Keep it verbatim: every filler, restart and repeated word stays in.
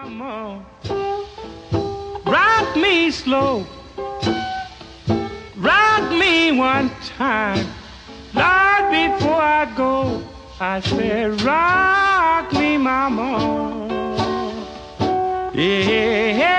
mama, rock me slow, rock me one time, Lord, before I go. I said, rock me, mama, yeah.